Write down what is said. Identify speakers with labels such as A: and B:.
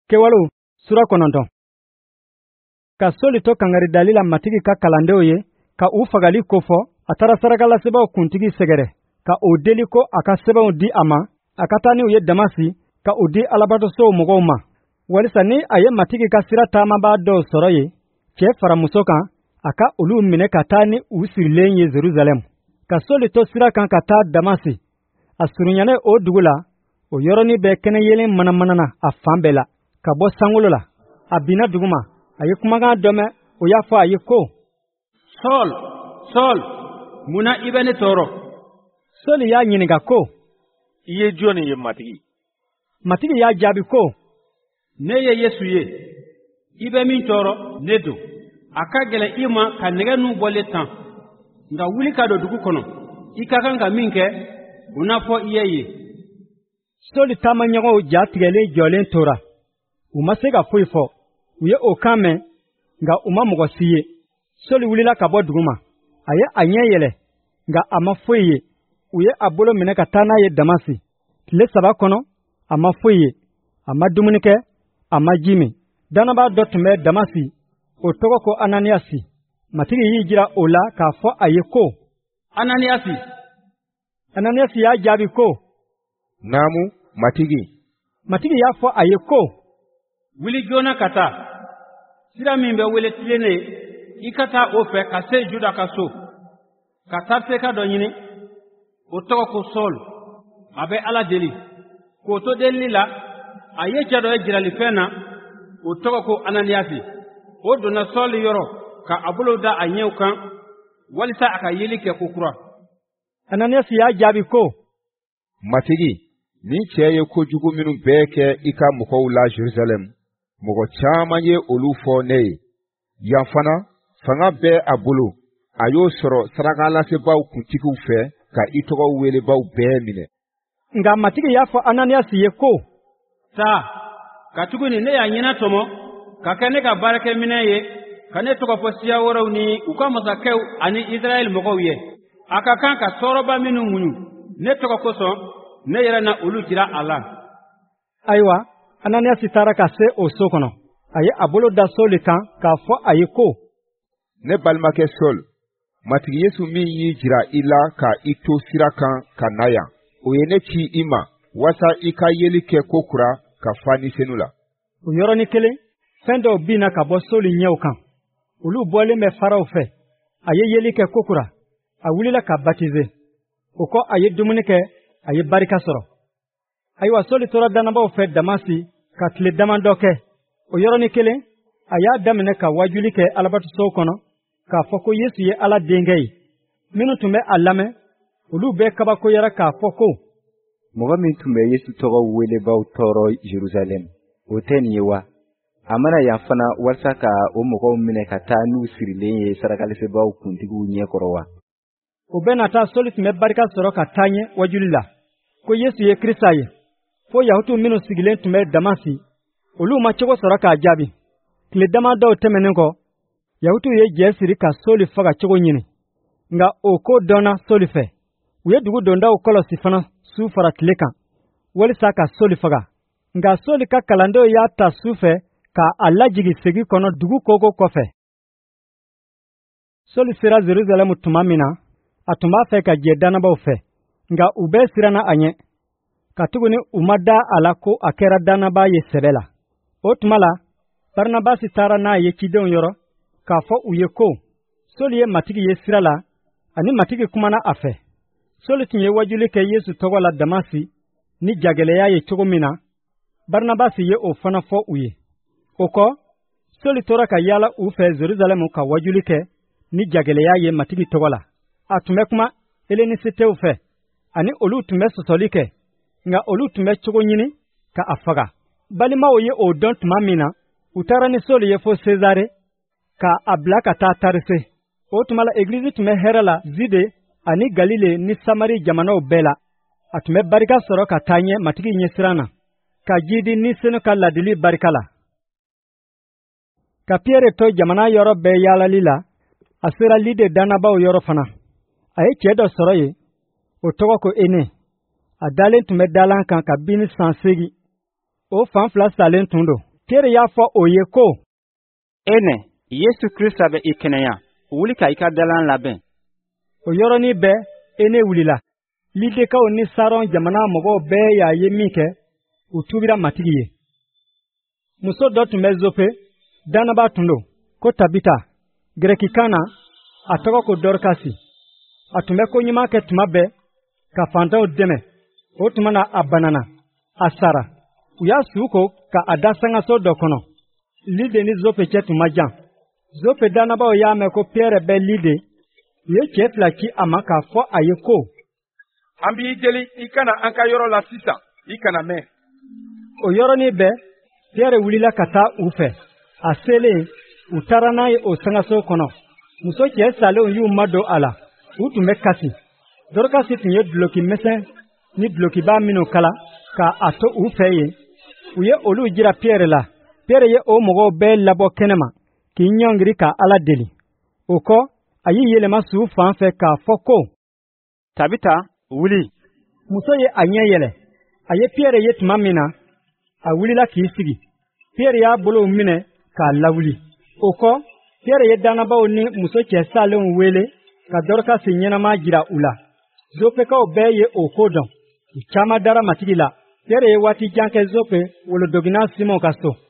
A: Kewalu sura kononton. Ka soli to kangari dalila matigi ka kalandeo ye, ka u fagali kofo, atara sarakala seba kuntigi segere, ka o deliko aka seba di ama, akatani uye damasi, ka o di alabato so mogoma. Walisa ni aye matigi ka sira tama ba do soroye, che faramusoka, aka ulu mine katani usirilenye Jerusalem. Ka soli to sira kan kata damasi, asurunyane o dugula, o yoroni be kene yelen manamanana a fambela. Ka bo sangulola abina duguma aye kumaga dome o yafa aye ko
B: Sol muna ibene toro.
A: Soli ya nyiniga ko
C: iye joni ye matigi
A: ya jabi ko
B: ne ye Yesu ye ibe min toro nedo aka gele ima ka nege nu bolle tan nga wuli ka do dugu kono ikaka nga minke una fo iye
A: Soli tamanyago jatigele jolen tora umasega fuifo uye okame nga umamugo siye Soli wulila ka bo duguma aye anyeyele nga amafuye uye abolo mine ka tana ye damasi tile saba kono amafuye amadumunike amajimi danaba dotume damasi otogo ko Ananiasi matigi yijira ola ka fo aye ko Ananiasi ya jabi ko
C: namu
A: matigi ya fo aye ko
B: wili jona kata sira min be wele tilene ikata ofe ka se juda ka so kata se ka do nyini o to ko Sol abe ala deli ko to deli la aye jado e jirali fena o to ko Ananiasi o do na Sol yoro ka abulo da anyew kan walisa aka yili ke kokura
A: Ananiasi ya jabi ko
C: matigi ni cheye ko jugu minu beke ika muko la Jerusalem mogo chama ye olufo ne yafana fanga be abulu ayo soro saragala se baw kuntiku fe ka itogo wele baw be mine
A: nga matigi yafo Ananiasi ye ko
B: ta katuguni ne ya nyina tomo ka kane ka barake mine ye kane to ko fosia woro ni ukama kew ani Israel mogo ye aka kan ka soroba minu munyu ne to ko so ne yera na ulu jira ala
A: aywa Ananiasi tara ka se o sokono aye abolo da Soli kan ka fo aye ko
C: ne balmake Sol matigi Yesu mi yi jira ila ka ito sirakan kanaya oyene chi ima wasa ika yeli ke kokura ka fani senula
A: o yoroni kele fendo bina ka bo Soli nyew kan ulu bole me farao fe aye yeli ke kokura awulila ka baptiser oko aye dumunike aye barika soro aywa Soli tora danaba fe damasi ka tile damandoke o yoroni kele aya damine ka wajuli ke alabatu so kono ka foko Yesu ye ala dengei minu tumbe alame ulu be kaba ko yara ka foko
D: moga min tumbe Yesu togo wele baw toro Jerusalem o ten yewa amana yafana warsaka o mogo mine ka tanu sirile sarakale se baw kuntigu nye korowa
A: o benata Soli tumbe barika soro ka tanye wajuli la ko Yesu ye Krista ye fo yahutu minu sigilen tumbe damasi olu ma chogo soro ka jabi kile dama do temenenko yahutu ye jesiri ka Soli faga chogo nyini nga o ko dona Soli fe uye dugu donda o kolo sifana su fara kile kan wali saka Soli faga nga Soli ka kalando ya ta su fe ka alajigi segi kono dugu kogo kofe Soli sira Jerusalem tumamina atuma fe ka jedana ba fe nga ube sirana anye katuguni umada alako akera dana ba ye sebela otmala Barnabasi tara na ye kidon yoro ka fo uye ko Soli ye matigi ye sirala ani matigi kumana afe Soli tinye wajuli ke Yesu togo la damasi ni jageleya ye chogomina Barnabasi ye ofana fo uye oko Soli tora ka yala ufe Jerusalem ka wajuli ke ni jageleya ye matigi togo la atume kuma eleni site ufe ani olu tume sotolike nga olu tumbe chogo nyini ka afaga balima oye o don tumamina utara ni Soli ye fo Cesare ka abla ka ta tarise o tumala eglise tume herala zide ani Galile ni Samari jamano bela atume barika soro ka tanye matigi nyesirana ka jidi ni seno ka ladili barikala ka Pierre to jamana yoro be yala lila asira lide danaba o yoro fana aye chedo soro ye o togo ko ene adalen tume dalan kan ka bini sansegi o fan fla salen tundo Piyɛrɛ y'a fɔ o ye ko,
E: ene Yesu Krista bɛ i kɛnɛya, wuli ka i ka dalan labɛn.
A: o yɔrɔnin bɛɛ Ene wulila. Lidekaw ni Saron jamana mɔgɔw bɛɛ y'a ye min kɛ, u tubira matigi ye. Muso dɔ tun bɛ Zope, dannaba tun don, ko Tabita, Gɛrɛkikan na, a tɔgɔ ko Dorkasi. A tun bɛ ko ɲuman kɛ tuma bɛɛ, ka fantanw dɛmɛ. O tuma na a banana, a sara. U y'a su ko ka a da sangaso dɔ kɔnɔ. Lide ni Zope cɛ tun ma jan. Zope dannabaw y'a mɛn ko Piyɛrɛ bɛ Lide, u ye cɛ fila ci a ma k'a fɔ a ye ko,
C: an b'i deli i kana an ka yɔrɔ la sisan, i kana mɛn.
A: o yɔrɔnin bɛɛ Piyɛrɛ wulila ka taa u fɛ. A selen, u taara n'a ye o sangaso kɔnɔ. Muso cɛ salenw y'u madon a la. U tun bɛ kasi. Dorokasi tun ye duloki misɛn ni dulokibaa minnu kala ka a to u fɛ yen. U ye olu jira Piyɛrɛ la. Piyɛrɛ ye o mɔgɔw bɛɛ labɔ kɛnɛma k'i ɲɔngiri ka Ala deli. O kɔ, a y'i yɛlɛma su fan fɛ k'a fɔ ko,
E: Tabita, wuli.
A: muso ye a ɲɛ yɛlɛ. A ye Piyɛrɛ ye tuma min na, a wulila k'i sigi. Piyɛrɛ y'a bolow minɛ k'a lawuli. O kɔ, Piyɛrɛ ye dannabaw ni muso cɛ salenw wele ka Dorokasi ɲɛnama jira u la. Zopekaw bɛɛ ye o ko dɔn. U caaman dara matigi la. Piyɛrɛ ye waati jan kɛ Zope wolodoginan Simɔn ka so.